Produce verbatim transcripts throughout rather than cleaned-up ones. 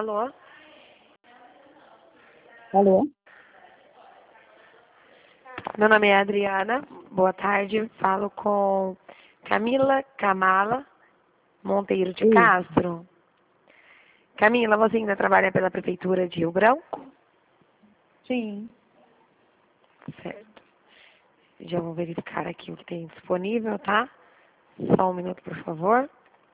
Alô? Alô? Meu nome é Adriana. Boa tarde. Falo com Camila Kamala Monteiro de Sim. Castro. Camila, você ainda trabalha pela Prefeitura de Rio Branco? Sim. Certo. Já vou verificar aqui o que tem disponível, tá? Só um minuto, por favor.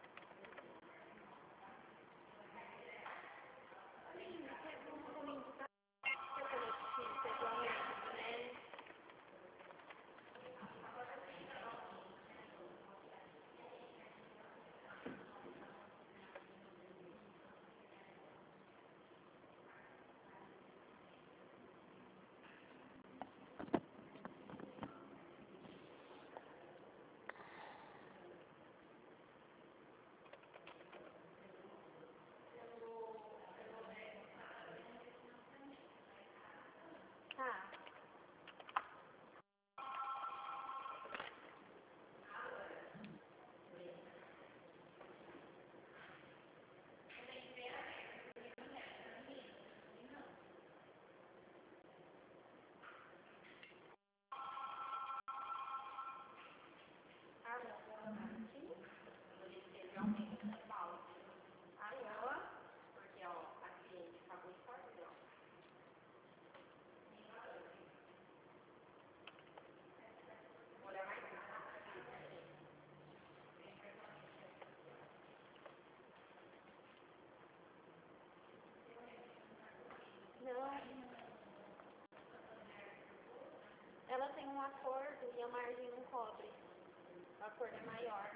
Ela tem um acordo e a margem não cobre. O acordo é maior.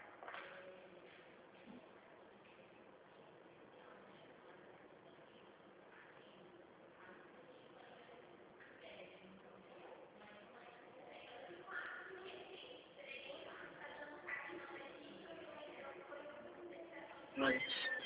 Noite.